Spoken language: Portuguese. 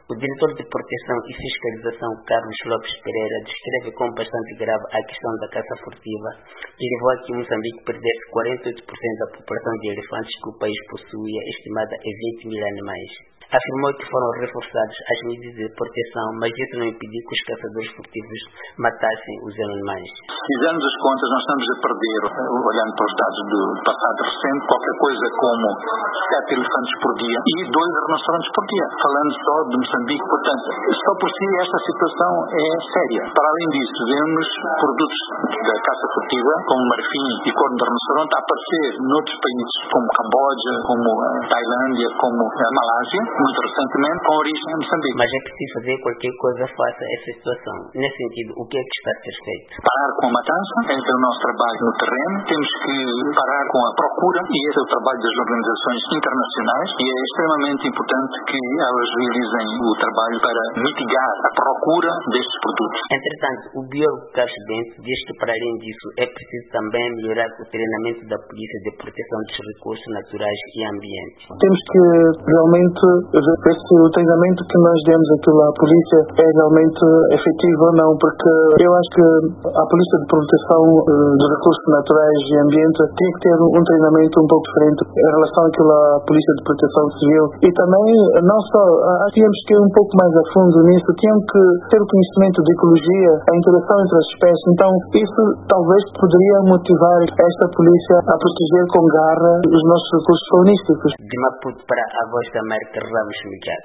O diretor de Proteção e Fiscalização, Carlos Lopes Pereira, descreve como bastante grave a questão da caça furtiva, que levou a que Moçambique perdesse 48% da população de elefantes que o país possuía, estimada em 20 mil animais. Afirmou que foram reforçadas as medidas de proteção, mas isso não impediu que os caçadores furtivos matassem os animais. Fizemos as contas, nós estamos a perder, olhando para os dados do passado recente, qualquer coisa como 7 elefantes por dia e 2 rinocerontes por dia, falando só de Moçambique. Portanto, só por si esta situação é séria. Para além disso, vemos produtos da caça furtiva, como marfim e corno de rinoceronte, a aparecer noutros países, como Camboja, como a Tailândia, como a Malásia, muito recentemente, com origem em Moçambique. Mas é preciso fazer qualquer coisa face a essa situação. Nesse sentido, o que é que está a ser feito? Parar com a matança, esse é o nosso trabalho no terreno. Temos que parar com a procura, e esse é o trabalho das organizações internacionais, e é extremamente importante que elas realizem o trabalho para mitigar a procura destes produtos. Entretanto, o biólogo Carlos Bento diz que, para além disso, é preciso também melhorar o treinamento da Polícia de Proteção dos Recursos Naturais e Ambiente. Temos que realmente ver se o treinamento que nós demos àquilo à polícia é realmente efetivo ou não, porque eu acho que a Polícia de Proteção dos Recursos Naturais e Ambiente tem que ter um treinamento um pouco diferente em relação àquilo à Polícia de Proteção Civil. E também, não só, tínhamos que ir um pouco mais a fundo nisso, tínhamos que ter o conhecimento de ecologia, a interação entre as espécies. Então, isso talvez poderia motivar esta polícia a proteger com garra os nossos recursos faunísticos. De Maputo para a Voz da América, Ramos Miguel.